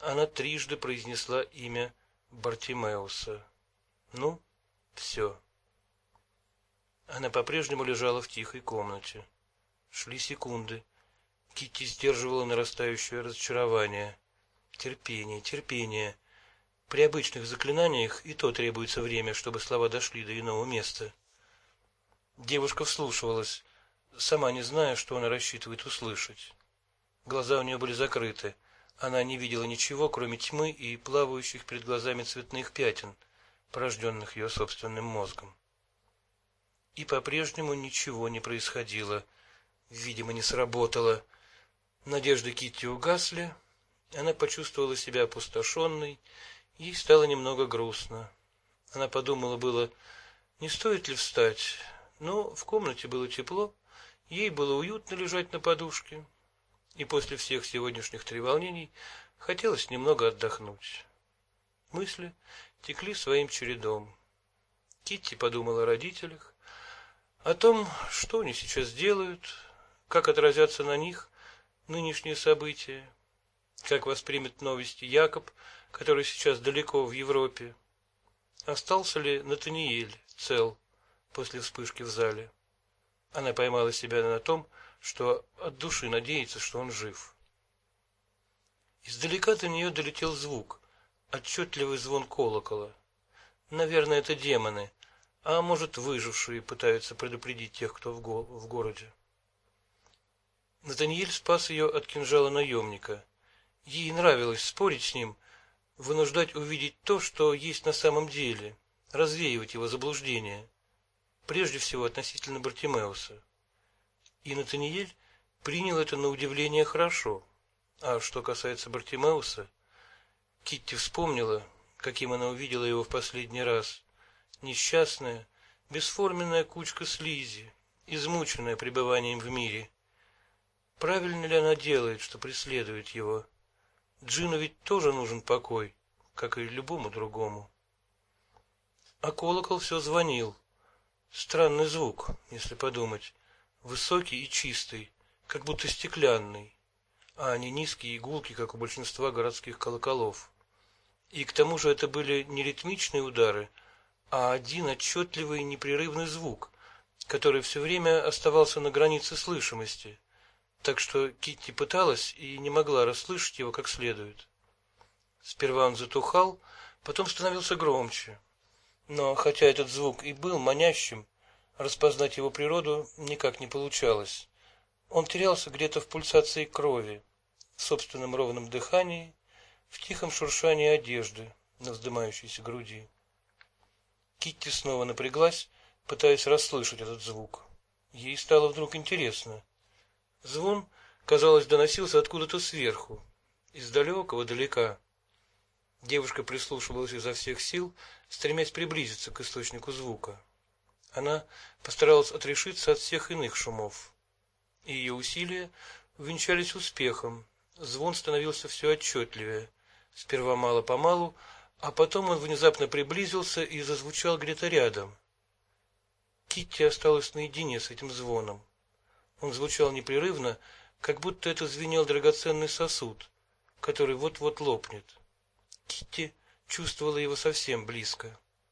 она трижды произнесла имя Бартимеуса. Ну, все. Она по-прежнему лежала в тихой комнате. Шли секунды. Китти сдерживала нарастающее разочарование. Терпение, терпение. При обычных заклинаниях и то требуется время, чтобы слова дошли до иного места. Девушка вслушивалась, сама не зная, что она рассчитывает услышать. Глаза у нее были закрыты. Она не видела ничего, кроме тьмы и плавающих перед глазами цветных пятен, порожденных ее собственным мозгом. И по-прежнему ничего не происходило. Видимо, не сработало. Надежды Китти угасли. Она почувствовала себя опустошенной. Ей стало немного грустно. Она подумала было, не стоит ли встать, но в комнате было тепло, ей было уютно лежать на подушке, и после всех сегодняшних треволнений хотелось немного отдохнуть. Мысли текли своим чередом. Китти подумала о родителях, о том, что они сейчас делают, как отразятся на них нынешние события, как воспримет новости Якоб, который сейчас далеко в Европе. Остался ли Натаниэль цел после вспышки в зале? Она поймала себя на том, что от души надеется, что он жив. Издалека до нее долетел звук, отчетливый звон колокола. Наверное, это демоны, а может, выжившие пытаются предупредить тех, кто в городе. Натаниэль спас ее от кинжала наемника. Ей нравилось спорить с ним, вынуждать увидеть то, что есть на самом деле, развеивать его заблуждения, прежде всего относительно Бартимеуса. И Натаниэль принял это на удивление хорошо. А что касается Бартимеуса, Китти вспомнила, каким она увидела его в последний раз. Несчастная, бесформенная кучка слизи, измученная пребыванием в мире. Правильно ли она делает, что преследует его? Джину ведь тоже нужен покой, как и любому другому. А колокол все звонил. Странный звук, если подумать. Высокий и чистый, как будто стеклянный, а не низкий и гулкий, как у большинства городских колоколов. И к тому же это были не ритмичные удары, а один отчетливый непрерывный звук, который все время оставался на границе слышимости, так что Китти пыталась и не могла расслышать его как следует. Сперва он затухал, потом становился громче. Но хотя этот звук и был манящим, распознать его природу никак не получалось. Он терялся где-то в пульсации крови, в собственном ровном дыхании, в тихом шуршании одежды на вздымающейся груди. Китти снова напряглась, пытаясь расслышать этот звук. Ей стало вдруг интересно. Звон, казалось, доносился откуда-то сверху, из далека. Девушка прислушивалась изо всех сил, стремясь приблизиться к источнику звука. Она постаралась отрешиться от всех иных шумов. И ее усилия увенчались успехом. Звон становился все отчетливее. Сперва мало-помалу, а потом он внезапно приблизился и зазвучал где-то рядом. Китти осталась наедине с этим звоном. Он звучал непрерывно, как будто это звенел драгоценный сосуд, который вот-вот лопнет. Китти чувствовала его совсем близко.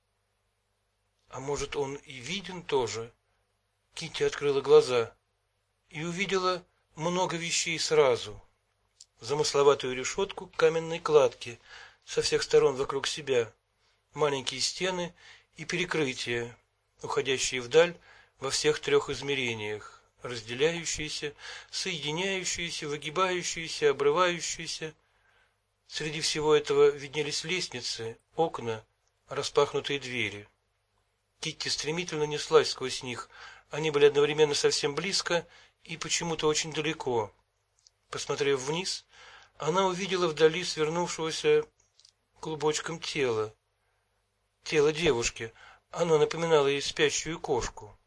А может, он и виден тоже? Китти открыла глаза и увидела много вещей сразу. Замысловатую решетку каменной кладки со всех сторон вокруг себя, маленькие стены и перекрытия, уходящие вдаль во всех трех измерениях, разделяющиеся, соединяющиеся, выгибающиеся, обрывающиеся. Среди всего этого виднелись лестницы, окна, распахнутые двери. Китти стремительно неслась сквозь них. Они были одновременно совсем близко и почему-то очень далеко. Посмотрев вниз, она увидела вдали свернувшегося клубочком тело девушки. Оно напоминало ей спящую кошку.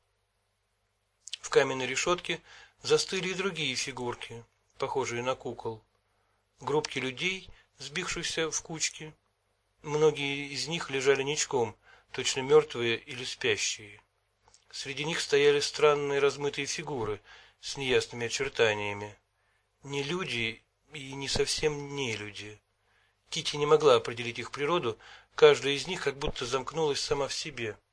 В каменной решетке застыли и другие фигурки, похожие на кукол. Группки людей, сбившихся в кучки. Многие из них лежали ничком, точно мертвые или спящие. Среди них стояли странные размытые фигуры с неясными очертаниями. Не люди и не совсем не люди. Кити не могла определить их природу, каждая из них как будто замкнулась сама в себе.